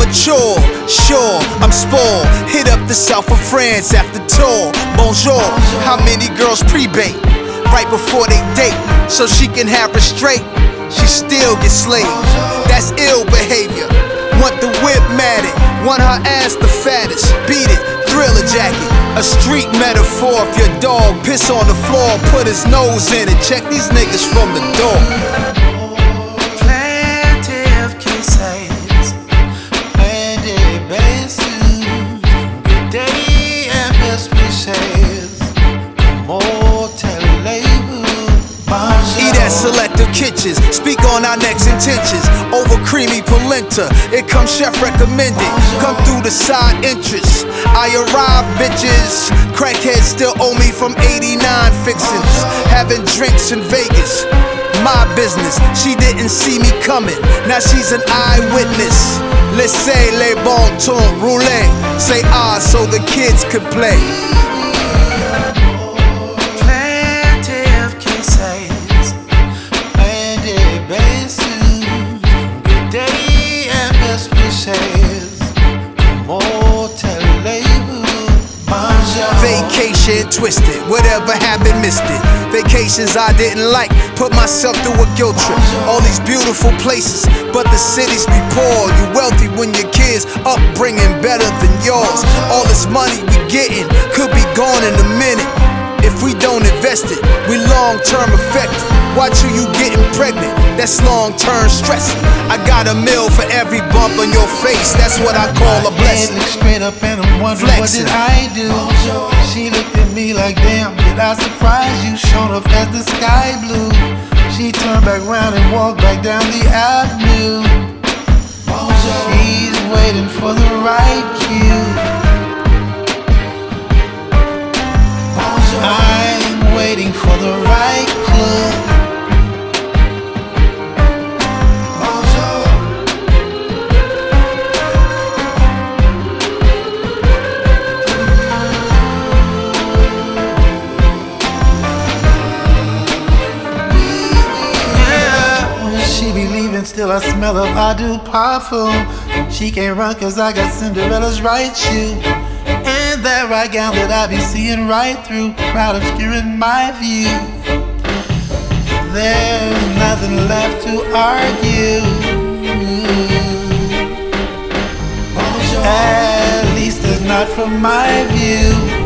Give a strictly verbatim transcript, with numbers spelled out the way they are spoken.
mature. Sure, I'm spoiled. Hit up the south of France after tour. Bonjour. How many girls pre-bait right before they date so she can have her straight? She still gets slayed. That's ill behavior. Want the whip matted, want her ass the fattest. Beat it, Thriller jacket. A street metaphor. If your dog piss on the floor, put his nose in it. Check these niggas from the door. Plenty of kisses, plenty bases, good day and best wishes. More label. Eat at selective kitchens, speak on our next intentions. Over creamy polenta, it comes chef recommended. Come through the side entrance, I arrive bitches. Crackheads still owe me from eighty-nine fixins. Having drinks in Vegas, my business. She didn't see me coming, now she's an eyewitness. Laissez les bon ton rouler. Say ah so the kids could play. Vacation twisted, whatever happened, missed it. Vacations I didn't like, put myself through a guilt trip. All these beautiful places, but the cities be poor. You wealthy when your kids upbringing better than yours. All this money we getting could be gone in a minute. If we don't invest it, we long-term affected. Watch who you getting pregnant, that's long-term stressing. I got a meal for every bump on your face, that's what I call a blessing. Look straight up and I'm wondering Flexing. What did I do? She looked at me like, damn, did I surprise you? Showed up as the sky blue. She turned back round and walked back down the avenue. She's waiting for the right cue. I'm waiting for the right clue. Yeah, she be leaving, still I smell of I do parfum. She can't run cause I got Cinderella's right shoe. And that right gown that I be seeing right through, crowd obscuring my view. There's nothing left to argue. At least it's not from my view.